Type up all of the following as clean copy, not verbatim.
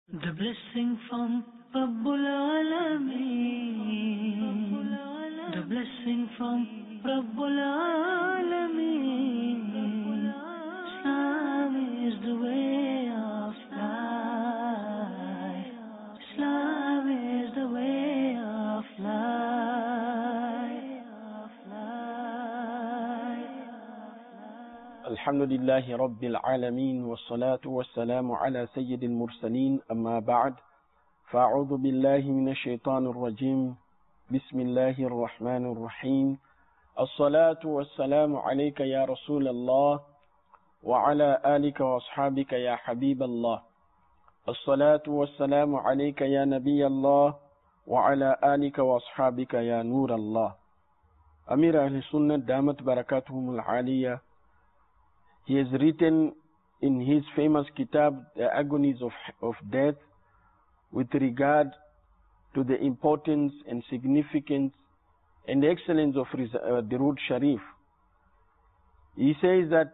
The blessing from Rabbul Alameen. The blessing from Rabbul Alameen. Islam is the way of life. Islam is the way of life. Alhamdulillahi Rabbil Alameen wassalatu wassalamu ala sayyidil mursaleen amma ba'd fa'udhu billahi minash shaitanir rajim bismillahir rahmanir rahim as-salatu wassalamu alayka ya Rasulallah wa ala alika wa ashabika ya Habiballah as-salatu wassalamu alayka ya Nabiyallah wa ala alika wa ashabika ya Nurallah. Amir Ahli Sunnah damat barakatuhumul aliyah, he has written in his famous kitab, The Agonies of Death, with regard to the importance and significance and the excellence of Durud Sharif. He says that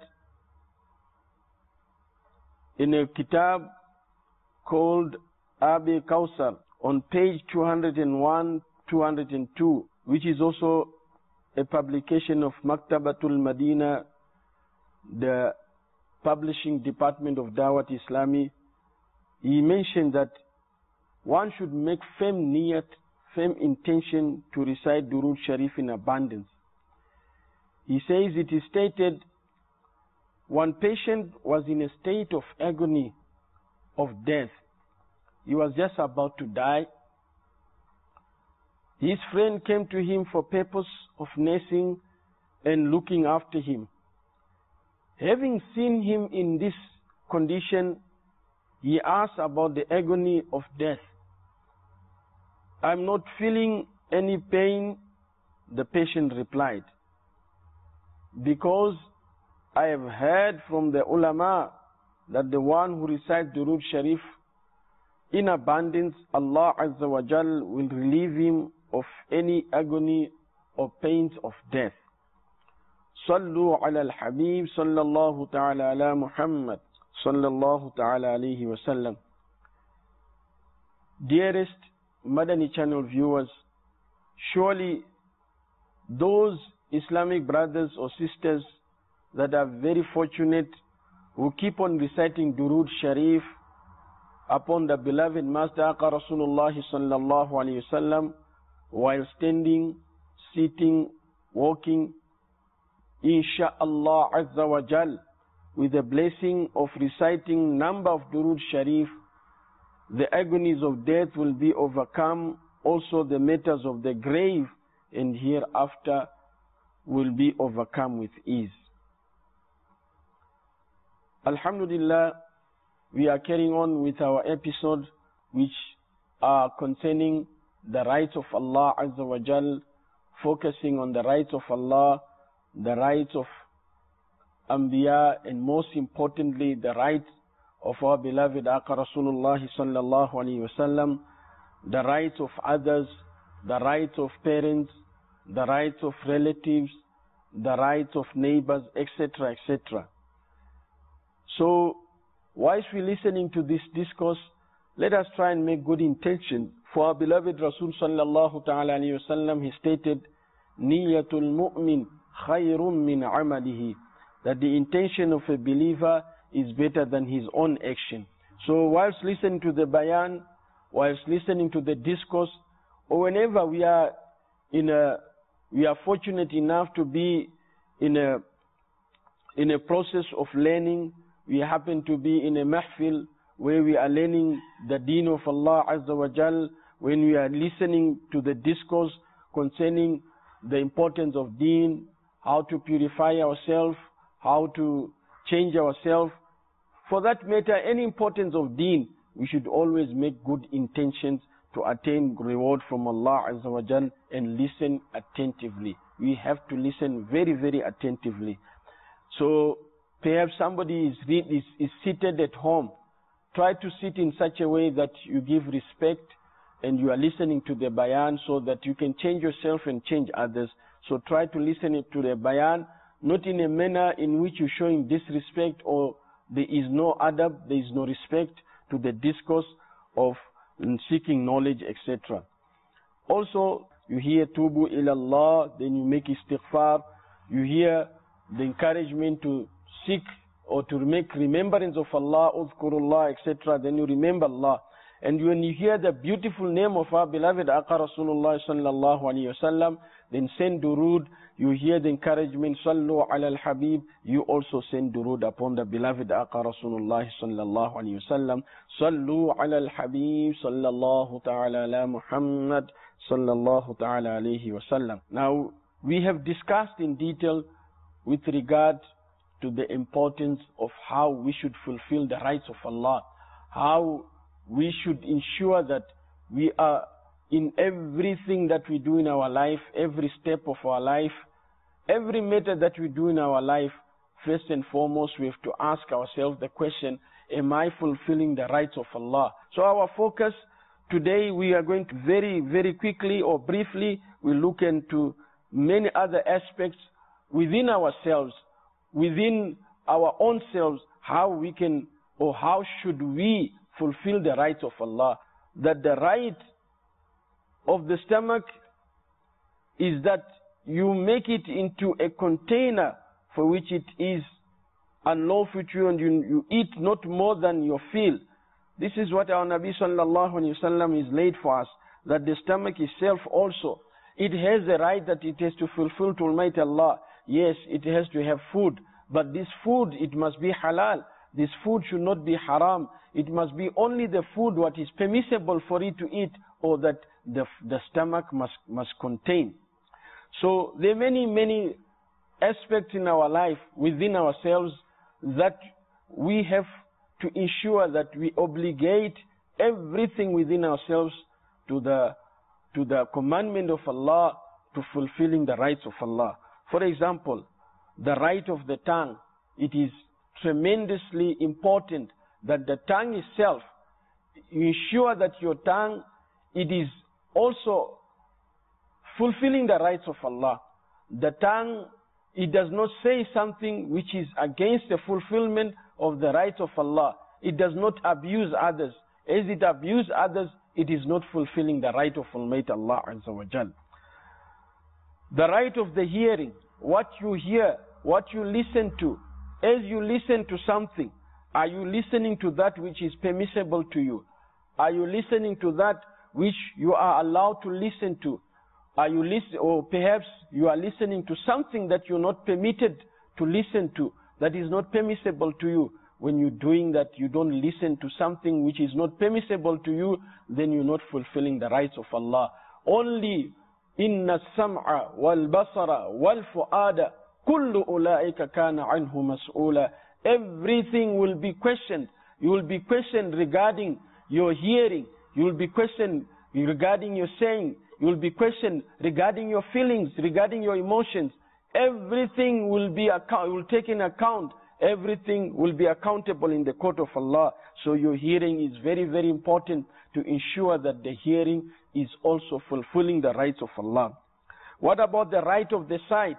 in a kitab called Abi Kawsar, on page 201, 202, which is also a publication of Maktabatul Madina, the publishing department of Dawat Islami, he mentioned that one should make firm niyat, firm intention to recite Durud Sharif in abundance. He says it is stated, one patient was in a state of agony, of death. He was just about to die. His friend came to him for purpose of nursing and looking after him. Having seen him in this condition, he asked about the agony of death. "I'm not feeling any pain," the patient replied, "because I have heard from the ulama that the one who recites Durud Sharif in abundance, Allah Azza wa Jal will relieve him of any agony or pains of death." Sallu ala al-Habib sallallahu ta'ala ala Muhammad sallallahu ta'ala alayhi wa sallam. Dearest Madani channel viewers, surely those Islamic brothers or sisters that are very fortunate who keep on reciting Durud Sharif upon the beloved Master Aqa Rasulullah sallallahu alayhi wa sallam while standing, sitting, walking, Insha'Allah Azza wa Jal, with the blessing of reciting number of Durud Sharif, the agonies of death will be overcome. Also the matters of the grave and hereafter will be overcome with ease. Alhamdulillah, we are carrying on with our episode which are concerning the rights of Allah Azza wa Jal, focusing on the rights of Allah, the rights of Anbiya, and most importantly the rights of our beloved Aqa Rasulullah sallallahu alaihi wasallam, the rights of others, the rights of parents, the rights of relatives, the rights of neighbors, etc., etc. So whilst we listening to this discourse, let us try and make good intention. For our beloved Rasul sallallahu ta'ala alayhi wasallam, he stated, "Niyatul mu'min khayrun min amalihi," that the intention of a believer is better than his own action. So whilst listening to the bayan, whilst listening to the discourse, or whenever we are fortunate enough to be in a process of learning, we happen to be in a mahfil where we are learning the deen of Allah Azza wa Jal, when we are listening to the discourse concerning the importance of deen, how to purify ourselves, how to change ourselves. For that matter, any importance of deen, we should always make good intentions to attain reward from Allah Azza wa Jal and listen attentively. We have to listen very, very attentively. So perhaps somebody is seated at home. Try to sit in such a way that you give respect and you are listening to the bayan so that you can change yourself and change others. So try to listen to the bayan, not in a manner in which you're showing disrespect or there is no adab, there is no respect to the discourse, of seeking knowledge, etc. Also, you hear tubu ilallah, then you make istighfar. You hear the encouragement to seek or to make remembrance of Allah, uzkurullah, etc. Then you remember Allah. And when you hear the beautiful name of our beloved Aqa Rasulullah sallallahu alayhi wasallam, then send durood. You hear the encouragement, sallu ala al-habib. You also send durood upon the beloved Aqa Rasulullah sallallahu alayhi wasallam. Sallu ala al-habib sallallahu ta'ala ala Muhammad sallallahu ta'ala alayhi wasallam. Now, we have discussed in detail with regard to the importance of how we should fulfill the rights of Allah, how we should ensure that we are in everything that we do in our life, every step of our life, every matter that we do in our life. First and foremost, we have to ask ourselves the question, am I fulfilling the rights of Allah? So our focus today, we are going to very, very quickly or briefly, we look into many other aspects within ourselves, within our own selves, how we can or how should we fulfill the rights of Allah. That the right of the stomach is that you make it into a container for which it is unlawful to you, and you eat not more than you feel. This is what our Nabi sallallahu alayhi wasallam is laid for us, that the stomach itself also, it has the right that it has to fulfill to Almighty Allah. Yes, it has to have food, but this food, it must be halal. This food should not be haram. It must be only the food what is permissible for it to eat, or that the stomach must contain. So there are many, many aspects in our life, within ourselves, that we have to ensure that we obligate everything within ourselves to the commandment of Allah, to fulfilling the rights of Allah. For example, the right of the tongue, it is tremendously important that the tongue itself, you ensure that your tongue, it is also fulfilling the rights of Allah. The tongue, it does not say something which is against the fulfillment of the rights of Allah. It does not abuse others. As it abuses others, it is not fulfilling the right of Almighty Allah Azza wa Jal. The right of the hearing, what you hear, what you listen to. As you listen to something, are you listening to that which is permissible to you? Are you listening to that which you are allowed to listen to? Are you listening, or perhaps you are listening to something that you're not permitted to listen to, that is not permissible to you? When you're doing that, you don't listen to something which is not permissible to you, then you're not fulfilling the rights of Allah. Only inna sam'a wal basara wal fu'ada kullu ulaika kana anhu mas'ula. Everything will be questioned. You will be questioned regarding your hearing. You will be questioned regarding your saying. You will be questioned regarding your feelings, regarding your emotions. Everything will be taken account. Everything will be accountable in the court of Allah. So your hearing is very, very important to ensure that the hearing is also fulfilling the rights of Allah. What about the right of the sight?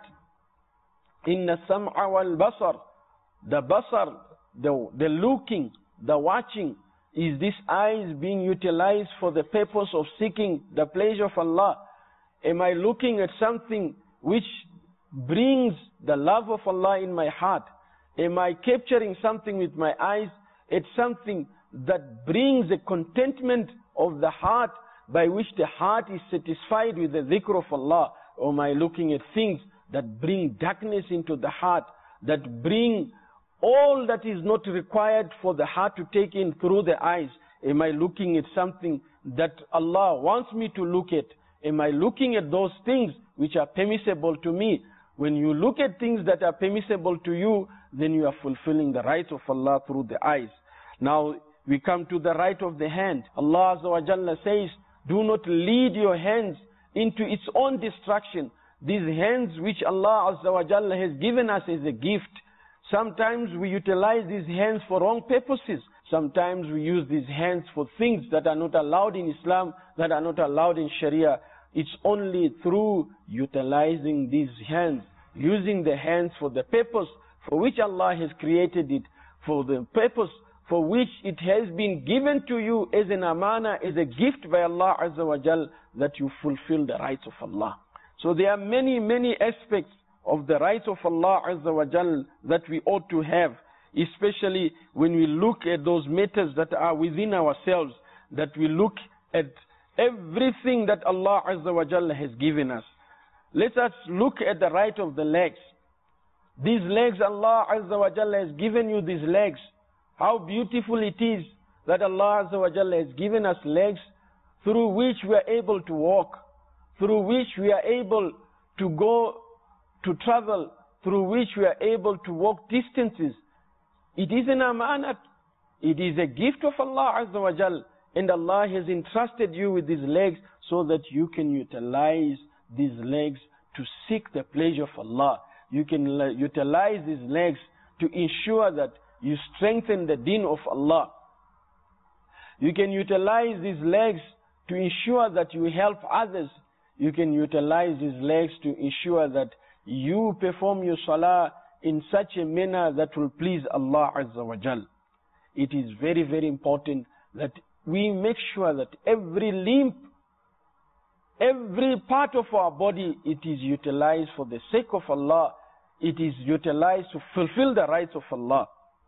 Inna sam'a wal basar. The basar, the looking, the watching, is this eyes being utilized for the purpose of seeking the pleasure of Allah? Am I looking at something which brings the love of Allah in my heart? Am I capturing something with my eyes? It's something that brings the contentment of the heart, by which the heart is satisfied with the dhikr of Allah? Or am I looking at things that bring darkness into the heart, that bring all that is not required for the heart to take in through the eyes? Am I looking at something that Allah wants me to look at? Am I looking at those things which are permissible to me? When you look at things that are permissible to you, then you are fulfilling the rights of Allah through the eyes. Now we come to the right of the hand. Allah Azza wa Jalla says, do not lead your hands into its own destruction. These hands which Allah Azza wa Jalla has given us as a gift, sometimes we utilize these hands for wrong purposes. Sometimes we use these hands for things that are not allowed in Islam, that are not allowed in Sharia. It's only through utilizing these hands, using the hands for the purpose for which Allah has created it, for the purpose for which it has been given to you as an amana, as a gift by Allah Azza wa Jal, that you fulfill the rights of Allah. So there are many, many aspects of the rights of Allah Azza wa Jal that we ought to have, especially when we look at those matters that are within ourselves, that we look at everything that Allah Azza wa Jal has given us. Let us look at the right of the legs. These legs, Allah Azza wa Jal has given you these legs. How beautiful it is that Allah Azza wa Jalla has given us legs through which we are able to walk, through which we are able to go to travel, through which we are able to walk distances. It is an amanat. It is a gift of Allah Azza wa Jalla, and Allah has entrusted you with these legs so that you can utilize these legs to seek the pleasure of Allah. You can utilize these legs to ensure that you strengthen the deen of Allah. You can utilize these legs to ensure that you help others. You can utilize these legs to ensure that you perform your salah in such a manner that will please Allah Azza wa Jal. It is very, very important that we make sure that every limb, every part of our body, it is utilized for the sake of Allah. It is utilized to fulfill the rights of Allah.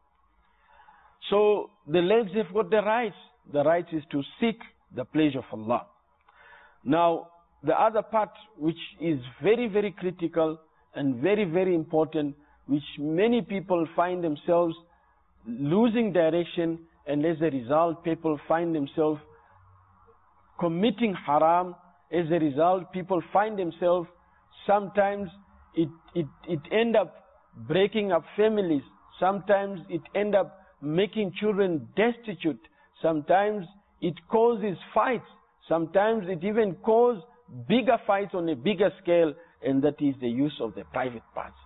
So the legs have got the rights. The right is to seek the pleasure of Allah. Now, the other part which is very, very critical and very, very important, which many people find themselves losing direction, and as a result, people find themselves committing haram. As a result, people find themselves, sometimes it end up breaking up families. Sometimes it end up making children destitute. Sometimes it causes fights. Sometimes it even causes bigger fights on a bigger scale, and that is the use of the private parts.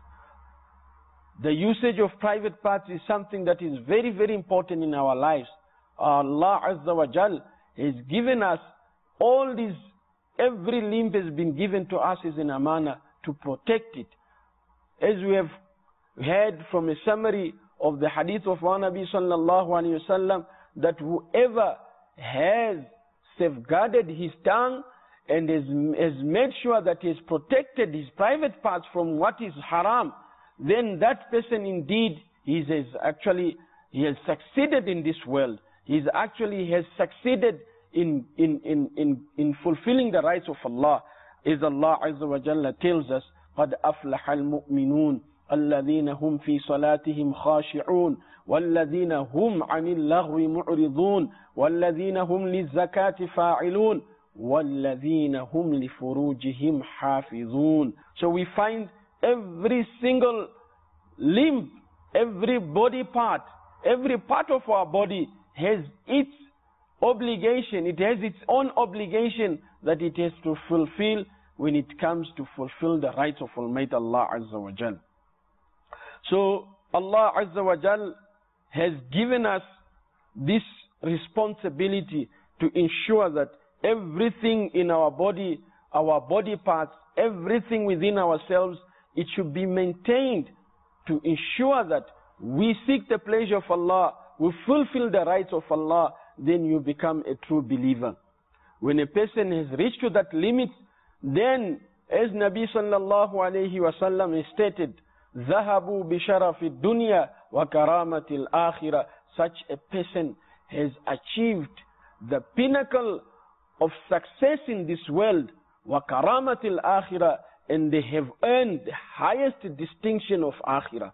The usage of private parts is something that is very, very important in our lives. Allah Azza wa Jal has given us all these, every limb has been given to us as an amana to protect it. As we have heard from a summary of the hadith of our Nabi sallallahu alayhi wa sallam, that whoever has safeguarded his tongue and has made sure that he has protected his private parts from what is haram, then that person indeed he has succeeded in this world. He has succeeded in fulfilling the rights of Allah. As Allah Azza wa Jalla tells us, قَدْ أَفْلَحَ الْمُؤْمِنُونَ الذين هم في صلاتهم خاشعون والذين هم عن اللغو معرضون والذين هم للزكاة فاعلون والذين هم لفروجهم حافظون. So we find every single limb, every body part, every part of our body has its obligation. It has its own obligation that it has to fulfill when it comes to fulfill the rights of Almighty Allah Azza wa Jal. So Allah Azza wa Jal has given us this responsibility to ensure that everything in our body parts, everything within ourselves, it should be maintained to ensure that we seek the pleasure of Allah, we fulfill the rights of Allah, then you become a true believer. When a person has reached to that limit, then as Nabi sallallahu alayhi wa sallam has stated, ذهبوا بشرف الدنيا وكرامة الآخرة. Such a person has achieved the pinnacle of success in this world, وكرامة الآخرة, and they have earned the highest distinction of Akhirah.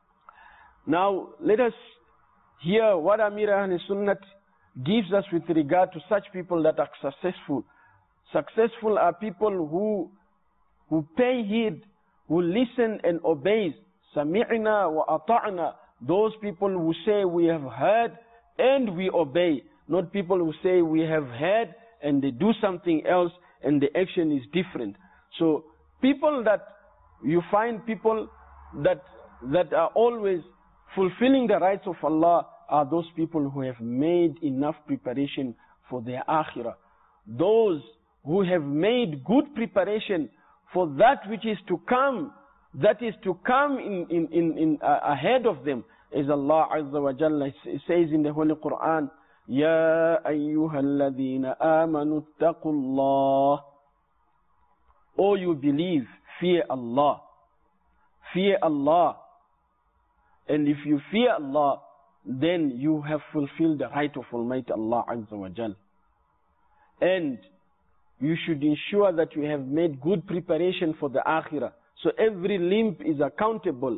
Now let us hear what Amir Ahl Sunnat gives us with regard to such people that are successful. Successful are people who pay heed, who listen and obeys. Sami'na wa ata'na. Those people who say we have heard and we obey. Not people who say we have heard and they do something else and the action is different. So people that you find people that are always fulfilling the rights of Allah are those people who have made enough preparation for their akhirah. Those who have made good preparation for that which is to come, that is to come in ahead of them. As Allah Azza wa Jalla says in the Holy Quran, Ya ayyuhalladhina amanu attaqullah. O you believe, fear Allah. Fear Allah. And if you fear Allah, then you have fulfilled the right of Almighty Allah Azza wa Jal. And you should ensure that you have made good preparation for the Akhirah. So every limb is accountable.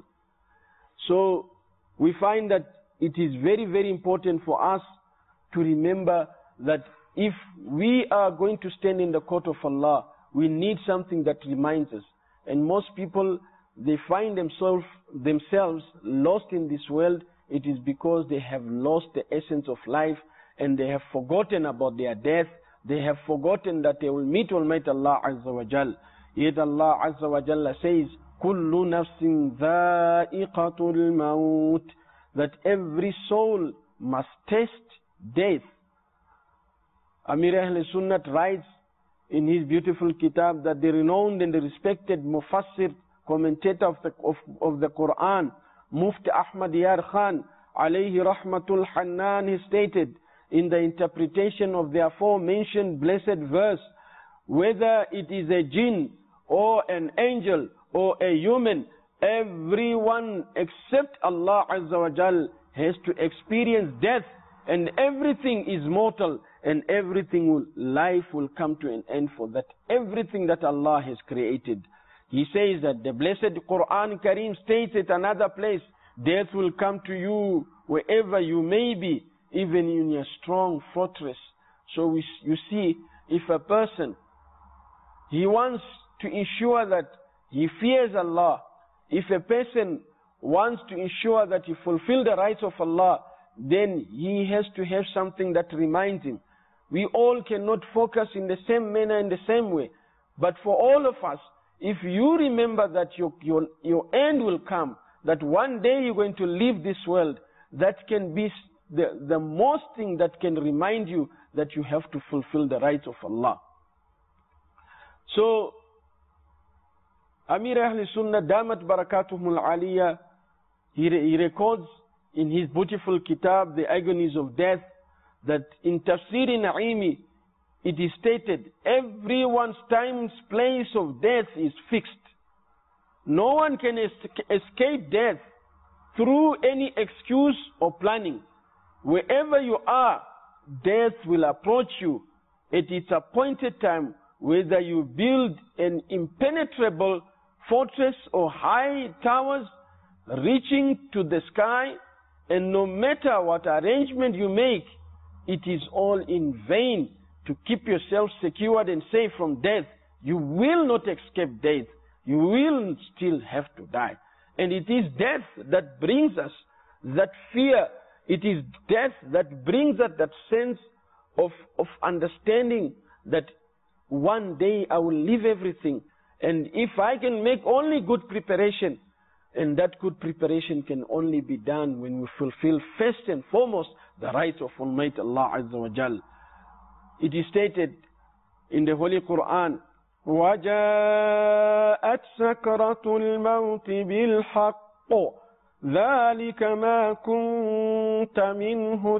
So we find that it is very, very important for us to remember that if we are going to stand in the court of Allah, we need something that reminds us. And most people, they find themselves lost in this world. It is because they have lost the essence of life and they have forgotten about their death. They have forgotten that they will meet Almighty Allah Azza wa Jal. Yet Allah Azza wa Jalla says, Kullu nafsin dha'iqatul maut, that every soul must taste death. Amir Ahl Sunnat writes in his beautiful kitab that the renowned and the respected Mufassir, commentator of the Quran, Mufti Ahmad Yar Khan, alayhi rahmatul Hannan, he stated in the interpretation of the aforementioned blessed verse, whether it is a jinn or an angel or a human, everyone except Allah Azza wa Jal has to experience death, and everything is mortal, and life will come to an end for that. Everything that Allah has created. He says that the blessed Quran Kareem states at another place, death will come to you wherever you may be, even in your strong fortress. So you see, if a person, he wants to ensure that he fears Allah, if a person wants to ensure that he fulfills the rights of Allah, then he has to have something that reminds him. We all cannot focus in the same manner, in the same way. But for all of us, if you remember that your end will come, that one day you're going to leave this world, that can be the most thing that can remind you that you have to fulfill the rights of Allah. So, Amir Ahl Sunnah, Damat Barakatuhumul Aliyah, he records in his beautiful kitab, The Agonies of Death, that in Tafsir Na'imi, it is stated, everyone's time's place of death is fixed. No one can escape death through any excuse or planning. Wherever you are, death will approach you at its appointed time, whether you build an impenetrable fortress or high towers reaching to the sky, and no matter what arrangement you make, it is all in vain to keep yourself secured and safe from death. You will not escape death. You will still have to die. And it is death that brings us that fear. It is death that brings us that sense of understanding that one day I will leave everything. And if I can make only good preparation, and that good preparation can only be done when we fulfill first and foremost the rights of Almighty Allah Azza wa Jal. It is stated in the Holy Quran, وَجَاءَتْ سَكْرَةُ الْمَوْتِ بِالْحَقِّ ذَلِكَ مَا كُنْتَ مِنْهُ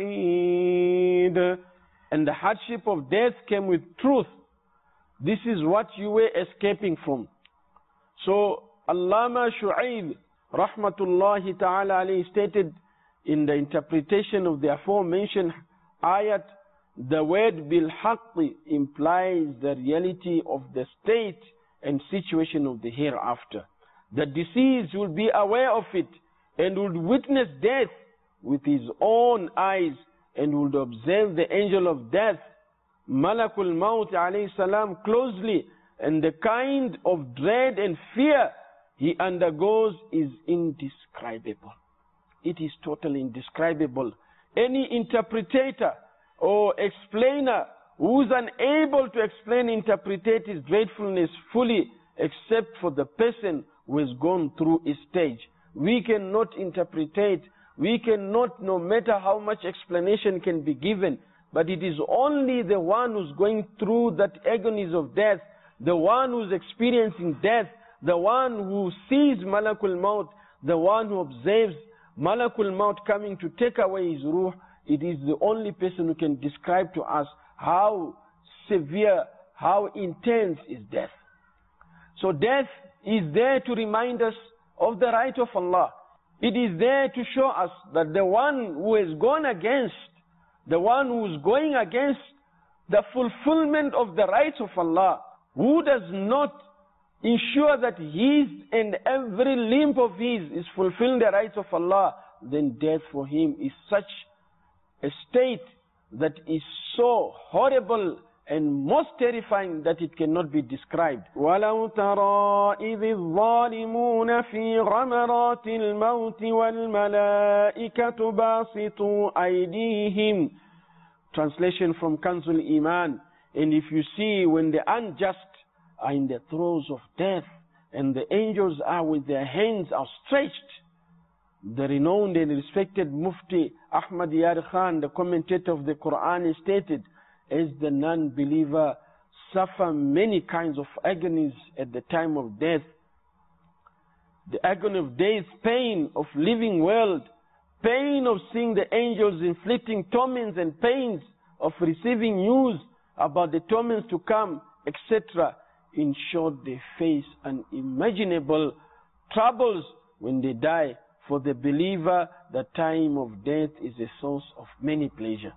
تَحِيدٌ. And the hardship of death came with truth. This is what you were escaping from. So Allama Shu'aib rahmatullahi ta'ala alayhi stated in the interpretation of the aforementioned ayat, the word bil haqqi implies the reality of the state and situation of the hereafter. The deceased will be aware of it and would witness death with his own eyes and would observe the angel of death, Malakul Maut alayhi salam, closely, and the kind of dread and fear he undergoes is indescribable. It is totally indescribable. Any interpretator or explainer who is unable to explain, interpret his dreadfulness fully, except for the person who has gone through a stage. We cannot interpret, we cannot, no matter how much explanation can be given, but it is only the one who's going through that agonies of death, the one who's experiencing death, the one who sees Malakul Maut, the one who observes Malakul Maut coming to take away his ruh, it is the only person who can describe to us how severe, how intense is death. So death is there to remind us of the right of Allah. It is there to show us that the one who has gone against, the one who is going against the fulfillment of the rights of Allah, who does not ensure that his and every limb of his is fulfilling the rights of Allah, then death for him is such a state that is so horrible and most terrifying that it cannot be described. وَلَوْ تَرَى إِذِ الظَّالِمُونَ فِي غَمَرَاتِ الْمَوْتِ وَالْمَلَائِكَةُ بَاسِطُوا أَيْدِيهِمْ. Translation from Kanzul Iman. And if you see when the unjust are in the throes of death and the angels are with their hands outstretched, the renowned and respected Mufti Ahmad Yar Khan, the commentator of the Quran, stated, as the non-believer suffer many kinds of agonies at the time of death, the agony of death, pain of living world, pain of seeing the angels inflicting torments and pains of receiving news about the torments to come, etc. In short, they face unimaginable troubles when they die. For the believer, the time of death is a source of many pleasure.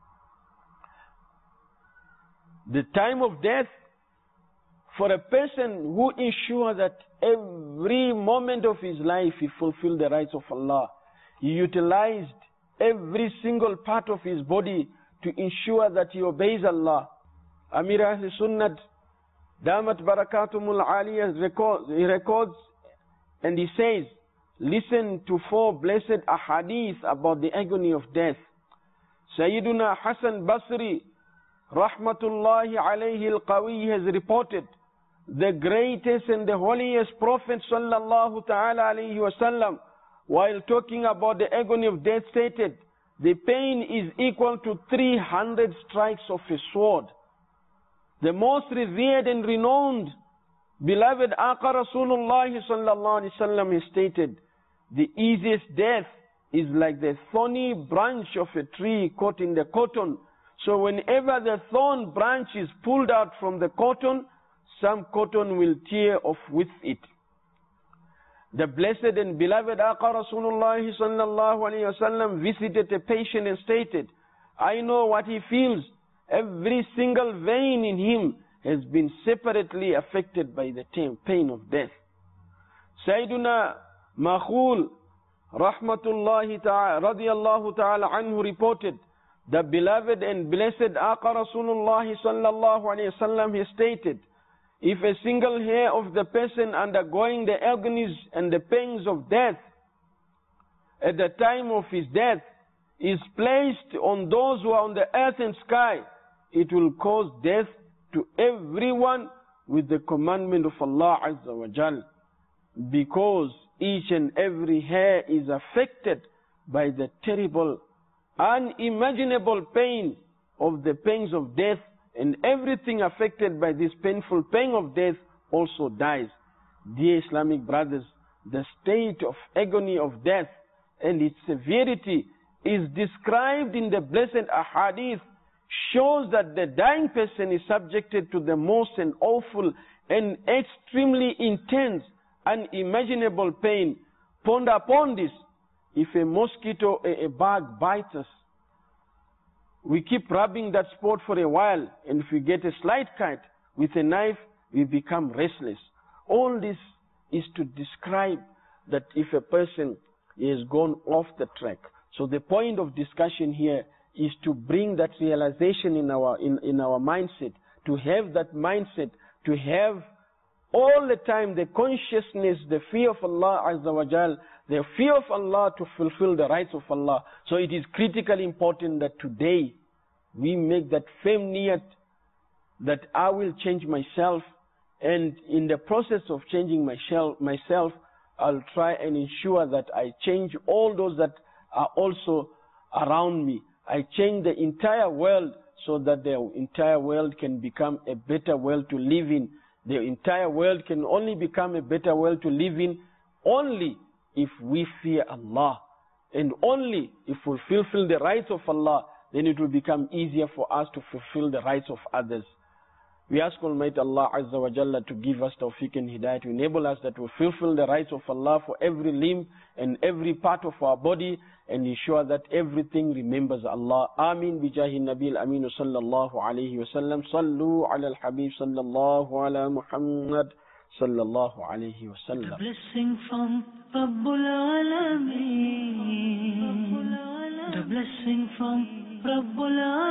The time of death, for a person who ensures that every moment of his life he fulfilled the rights of Allah, he utilized every single part of his body to ensure that he obeys Allah. Amir Ahl Sunnat, Damat Barakatumul Aliyah, he records and he says, listen to 4 blessed ahadith about the agony of death. Sayyiduna Hassan Basri, Rahmatullahi alayhi al-Qawi, has reported, the greatest and the holiest Prophet sallallahu ta'ala alayhi wasallam, while talking about the agony of death, stated, the pain is equal to 300 strikes of a sword. The most revered and renowned, beloved Aqa Rasulullah sallallahu alayhi wasallam, has stated, the easiest death is like the thorny branch of a tree caught in the cotton. So whenever the thorn branch is pulled out from the cotton, some cotton will tear off with it. The blessed and beloved Aqa Rasulullah sallallahu alayhi wasallam visited a patient and stated, I know what he feels. Every single vein in him has been separately affected by the pain of death. Sayyiduna Makhul, Rahmatullahi ta'ala, radiyallahu ta'ala anhu, reported, the beloved and blessed Aqa Rasulullah sallallahu alayhi wasallam has stated, if a single hair of the person undergoing the agonies and the pains of death at the time of his death is placed on those who are on the earth and sky, it will cause death to everyone with the commandment of Allah Azza wa Jal, because each and every hair is affected by the terrible, unimaginable pain of the pains of death, and everything affected by this painful pain of death also dies. Dear Islamic brothers, the state of agony of death and its severity is described in the blessed ahadith, shows that the dying person is subjected to the most and awful and extremely intense, unimaginable pain. Ponder upon this. If a mosquito, a bug bites us, we keep rubbing that spot for a while, and if we get a slight cut with a knife, we become restless. All this is to describe that if a person has gone off the track. So the point of discussion here is to bring that realization in our mindset, to have that mindset, to have all the time the consciousness, the fear of Allah Azza wa Jal, the fear of Allah to fulfill the rights of Allah. So it is critically important that today we make that firm niyat that I will change myself, and in the process of changing myself, I'll try and ensure that I change all those that are also around me. I change the entire world so that the entire world can become a better world to live in. The entire world can only become a better world to live in only if we fear Allah. And only if we fulfill the rights of Allah, then it will become easier for us to fulfill the rights of others. We ask Almighty Allah Azza wa Jalla to give us tawfiq and hidayah, to enable us that we fulfill the rights of Allah for every limb and every part of our body, and ensure that everything remembers Allah. Ameen bijahi Nabil Aminu sallallahu alayhi wa sallam. Sallu ala al-Habib sallallahu ala Muhammad sallallahu alayhi wa sallam. The blessing from Rabbul Alameen. The blessing from Rabbul Alameen.